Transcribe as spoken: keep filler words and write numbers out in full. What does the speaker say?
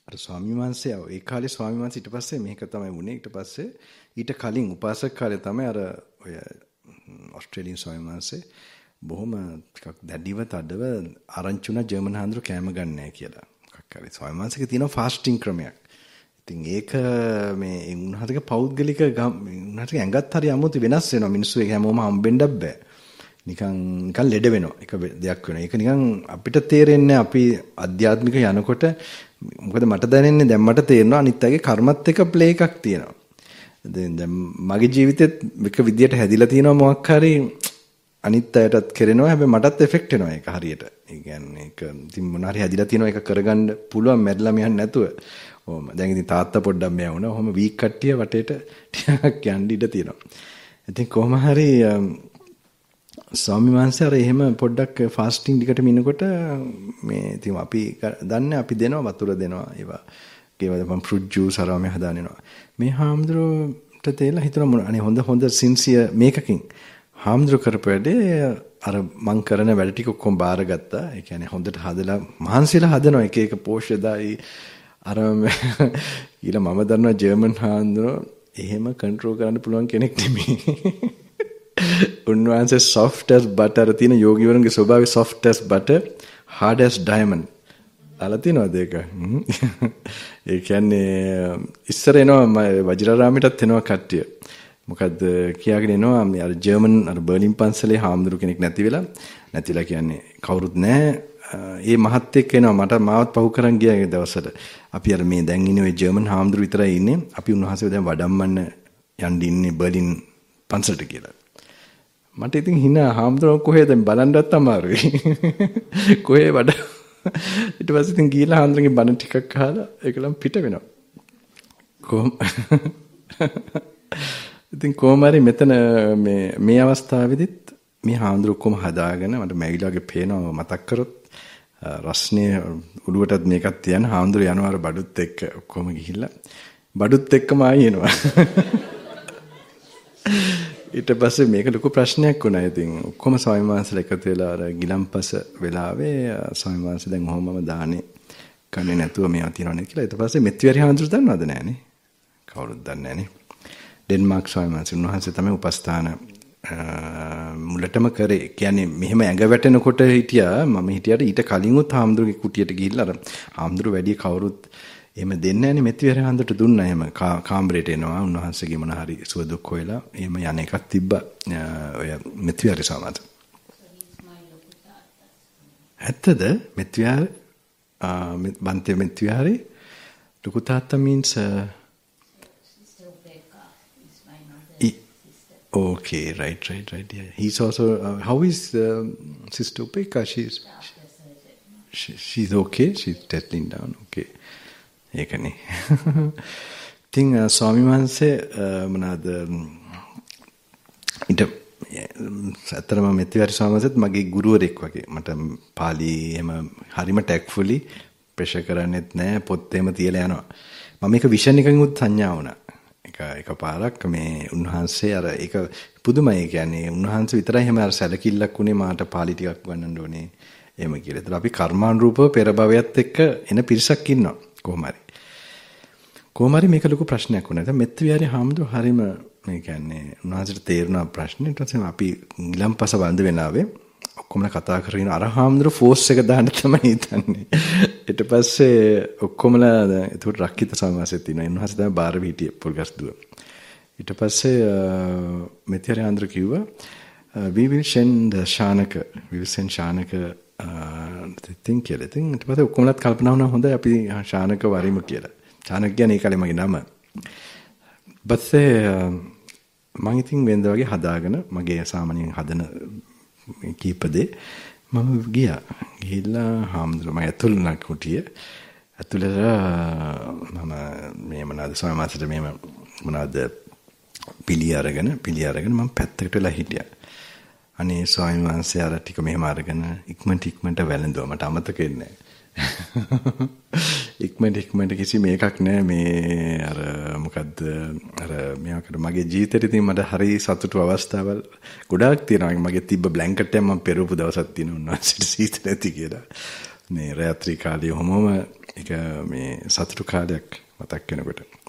අර ස්වාමීන් වහන්සේ ඒ කාලේ ස්වාමීන් වහන්සේ ඊට පස්සේ මේක තමයි වුණේ. ඊට පස්සේ ඊට කලින් උපාසක කාලේ තමයි අර ඔය ඕස්ට්‍රේලියානු ස්වාමීන් වහන්සේ බොහොම ටිකක් දැඩිව තදව ආරංචි වුණා ජර්මන් හාමුදුරු කෑම ගන්න නැහැ කියලා. මොකක් හරි ස්වාමීන් වහන්සේගේ තියෙන ෆාස්ටිං ක්‍රමයක්. ඉතින් ඒක මේ උන්වහන්සේගේ පෞද්ගලික උන්වහන්සේගේ ඇඟත් හරි අමුතු වෙනස් වෙනවා. මිනිස්සු ඒක හැමෝම හම්බෙන්නත් බෑ. නිකන් නිකන් ලෙඩ වෙනවා. එක දෙයක් වෙනවා. ඒක නිකන් අපිට තේරෙන්නේ අපි අධ්‍යාත්මික යනකොට මොකද මට දැනෙන්නේ දැන් මට තේරෙනවා අනිත් අයගේ කර්මත් එක්ක ප්ලේ එකක් තියෙනවා. දැන් දැන් මගේ ජීවිතෙත් එක විදියට හැදිලා තියෙනවා මොකක් හරි අනිත් අයටත් කරනවා. හැබැයි මටත් එෆෙක්ට් වෙනවා ඒක හරියට. ඒ කියන්නේ ඒක ඉතින් මොන හරි හැදිලා තියෙනවා ඒක කරගන්න පුළුවන් මැරිලා මියන් නැතුව. ඔහොම. දැන් ඉතින් තාත්තා පොඩ්ඩක් මෙයා වුණා. ඔහොම වීක් කට්ටිය වටේට ටිකක් යන්න ඉඩ තියෙනවා. ඉතින් කොහොම හරි ස්වාමීන් වහන්සේ අර එහෙම පොඩ්ඩක් ෆාස්ටිං දිකට මිනකොට මේ ඉතින් අපි දන්නේ අපි දෙනවා වතුර දෙනවා ඒවා ඒවා මම ෆෘට් ජූස් අරව මේ හදානිනවා මේ හාමුදුරුවන්ට තේලා හිතන මොන අනේ හොඳ හොඳ සින්සිය මේකකින් හාමුදුරුව කරපු වැඩේ අර මං කරන වැඩ ටික ඔක්කොම බාරගත්තා ඒ කියන්නේ හොඳට හදලා මහන්සියලා හදනවා එක එක පෝෂ්‍යදායි අර ඊළ මම දන්නවා ජර්මන් හාමුදුරුවෝ එහෙම කන්ට්‍රෝල් කරන්න පුළුවන් කෙනෙක් නෙමෙයි උන්වහන්සේ soft as butter තියෙන යෝගීවරුන්ගේ ස්වභාවය soft as butter hard as diamond අහලා තියෙනවද ඒක? ඒ කියන්නේ ඉස්සර එනවා වජිරාරාමයටත් එනවා කට්ටිය. මොකද්ද කියාගෙන එනවා මේ අර ජර්මන් අර බර්ලින් පන්සලේ හාමුදුරු කෙනෙක් නැති වෙලා නැතිලා කියන්නේ කවුරුත් නැහැ. ඒ මහත් එක්ක එනවා මට මාවත් පහු කරන් ගියා ඒ දවසට. අපි අර මේ දැන් ඉන්නේ ඔය ජර්මන් හාමුදුරු විතරයි ඉන්නේ. අපි උන්වහන්සේව දැන් වඩම්මන්න යන්න ඉන්නේ බර්ලින් පන්සලට කියලා. මට ඉතින් හිනා හාමුදුරුවෝ කොහෙද බලන්නවත් අමාරුයි. කොහේ වඩ ඊට පස්සේ ඉතින් ගිහලා හාමුදුරුවන්ගේ බණ ටිකක් අහලා ඒකලම් පිට වෙනවා. කොහොම ඉතින් කොහොම හරි මෙතන මේ මේ අවස්ථාවේදීත් මේ හාමුදුරුවෝ කොහොම හදාගෙන මට මැවිලාගේ පේනවා මතක් කරොත් රස්නේ උඩුවටත් මේකක් තියන හාමුදුරුවෝ යනවා අර බඩුත් එක්ක ඔක්කොම ගිහිල්ලා බඩුත් එක්කම ආයි එනවා. ඊට පස්සේ මේක ලොකු ප්‍රශ්නයක් වුණා. ඉතින් ඔක්කොම ස්වාමීන් වහන්සේලා එකතු වෙලා අර ගිලම්පස වෙලාවේ ස්වාමීන් වහන්සේ දැන් ඔහොමම දානේ කන්නේ නැතුව මේවා තියනවනේ කියලා. ඊට පස්සේ මෙත්විහාරි හාමුදුරුවෝ දන්නවද නෑනේ? කවුරුත් දන්නේ නෑනේ. ඩෙන්මාර්ක් ස්වාමීන් වහන්සේ උන්වහන්සේ තමයි උපස්ථාන මුලටම කරේ. කියන්නේ මෙහෙම ඇඟ වැටෙනකොට හිටියා මම හිටියට ඊට කලින්ුත් හාමුදුරුවෝ කුටියට ගිහිල්ලා අර හාමුදුරුවෝ වැඩි කවුරුත් එහෙම දෙන්නේ නැනේ මෙත්විහාරි හාමුදුරුවෝ දුන්නා. එහෙම කාමරේට එනවා උන්වහන්සේගේ මොන හරි සුව දුක් හොයලා එහෙම යන එකක් තිබ්බා. ඔය මෙත්විහාරි සමාජ. ඇත්තද මෙත්විහාරි බන්තේ මෙත්විහාරි ලොකු තාත්තා means uh, okay right right right yeah he's also uh, how is uh, Sister Upeka she's she, she's okay she's settling down okay ඒකනේ. ඉතින් ස්වාමීන් වහන්සේ මොනවාද ඊට අතරම මෙත්විහාරි ස්වාමීන් වහන්සේත් මගේ ගුරුවරයෙක් වගේ. මට පාලි එහෙම හරිම ටැක්ෆුලි ප්‍රෙෂර් කරන්නේත් නැහැ පොත් එහෙම තියලා යනවා. මම මේක විෂන් එකකින් උත් සංඥා වුණා. එක එකපාරක් මේ උන්වහන්සේ අර ඒක පුදුමයි. කියන්නේ උන්වහන්සේ විතරයි එහෙම අර සැලකිල්ලක් උනේ මාට පාලි ටිකක් ගන්නන්න ඕනේ එහෙම කියලා. ඒතර අපි කර්මානුරූපව පෙර භවයත් එක්ක එන පිරිසක් ඉන්නවා කොහොම හරි. කොහොම හරි මේක ලොකු ප්‍රශ්නයක් වුණා. දැන් මෙත්විහාරි හාමුදුරුවෝ හරීම මේ කියන්නේ උන්වහන්සේට තේරුණා ප්‍රශ්නේ. ඊට පස්සේ අපි ගිලම්පස වන්ද වෙනාවේ ඔක්කොම කතා කරගෙන අර හාමුදුරුවෝ ෆෝස් එක දාන්න තමයි හිතන්නේ. ඊට පස්සේ ඔක්කොමලා ඒකට රක්කිත සමාසෙත් ඉන්නවා. උන්වහන්සේ තමයි බාර පිටිය පොල්ගස් දුව. ඊට පස්සේ මෙත්විහාරි හාමුදුරුවෝ කිව්වා we will send Shanaka we will send Shanaka තින් කියලා. ඉතින් ඊට පස්සේ ඔක්කොමලත් කල්පනා වුණා හොඳයි අපි ශානක වරිමු කියලා. ශානක කියන්නේ ඒ කාලේ මගේ නම. පස්සේ මම ඉතින් වෙනද වගේ හදාගෙන මගේ සාමාන්‍යයෙන් හදන කීපදේ මම ගියා. ගිහිල්ලා හාමුදුරුවෝ මම ඇතුළු වුණා කුටිය. ඇතුළට මම මේ මොනවාද ස්වාමීන් වහන්සේට මේ මොනවාද පිළි අරගෙන පිළි අරගෙන මම පැත්තකට වෙලා හිටියා. අනේ ස්වාමීන් වහන්සේ අර ටික මෙහෙම අරගෙන ඉක්මනට ඉක්මනට වැළඳුවා. මට අමතක වෙන්නේ නැහැ. ඉක්මනට ඉක්මනට කිසි මේකක් නැහැ මේ අර මොකද්ද අර මේකට මගේ ජීවිතේට ඉතින් මට හරි සතුටු අවස්ථාවල් ගොඩාක් තියෙනවා. මගේ තිබ්බ බ්ලැන්කට් එක මම පෙරවපු දවසක් තියෙනවා උන්වහන්සේට සීත නැති කියලා. මේ රාත්‍රී කාලේ හැමෝම ඒක මේ සතුටු කාලයක් මතක් වෙනකොට.